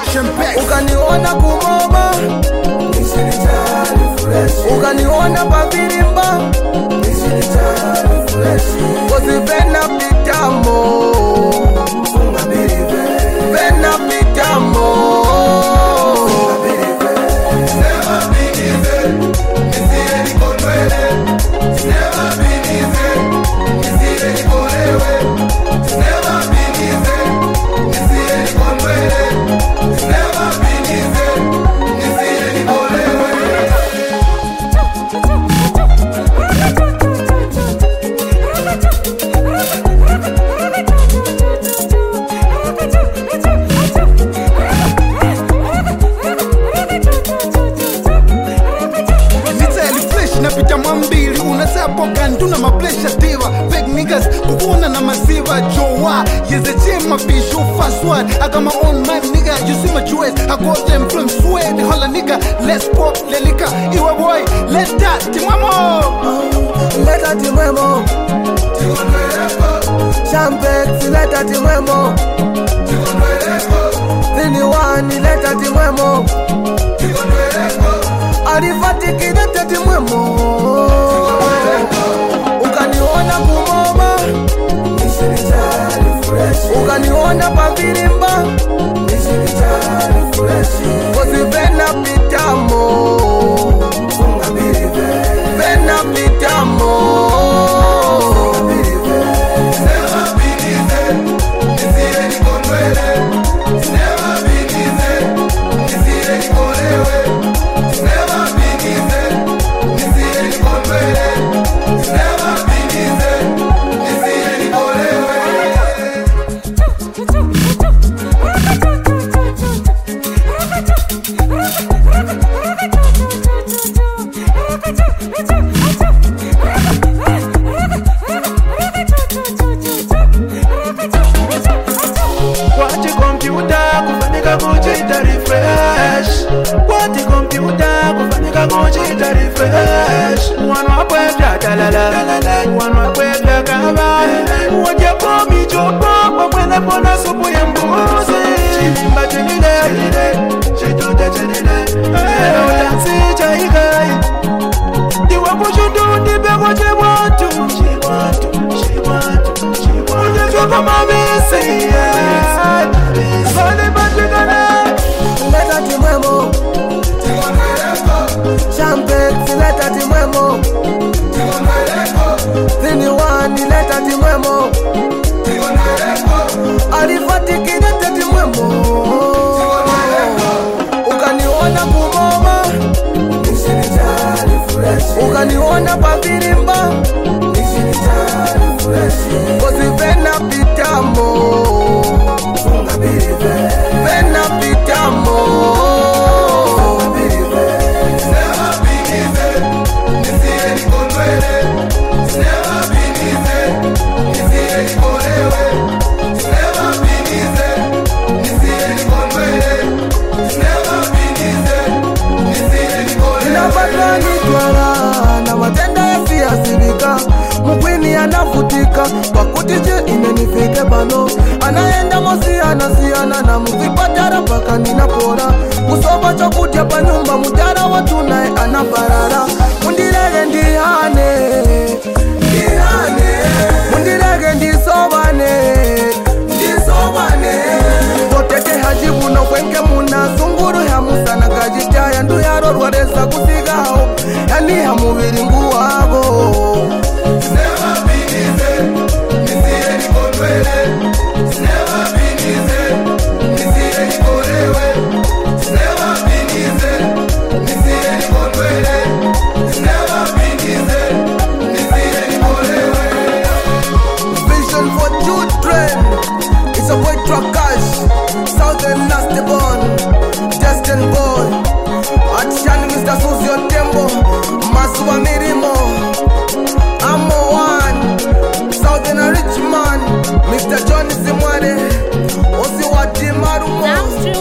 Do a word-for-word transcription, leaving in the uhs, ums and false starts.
ukaniona kumoba ukaniona pavirimba kozivena pitamo vena pitamo Nduna maplesha diva fake niggas kukuona na maziva joa yezeche mapisho fast word I got my own man nigga you see my jewels I got them from sweat holla nigga let's pop lelika iwa boy let that timamo let that timamo champagne let that timamo Tini wani let that timamo Arifatiki let that timamo ukaniona kumoba ukaniona pavirimba kozivena pitamo vena pitamo ukaniona pavirimba kozivena pitamo vena pitamo na matenda yasiasirika mukwini anavutika pakutije inenifike bano anaenda mosi anasiana na muvipatara paka ninapora kusoba chokutya pa nyumba mutara watu naye anaparara mundirege ndihane ndihane mundirege ndisobane ndisobane koteke hajibu no kwenke muna sunguru ya musana kajitaya ndu yaro rwareza kusigaho yani hamubiri nguwabo Never binize nisiye nikonwele Never binize nisiye nikolewe Never binize nisiye nikonwele Never binize nisiye nikolewe Vision for children It's a boy Trakash Southern Nasty Born Destined Boy Atishani Mister Suzy Otembo Masuwa Mirimo Amo One Southern Richmond Mister Johnny Simwade Osi Wadi Marumo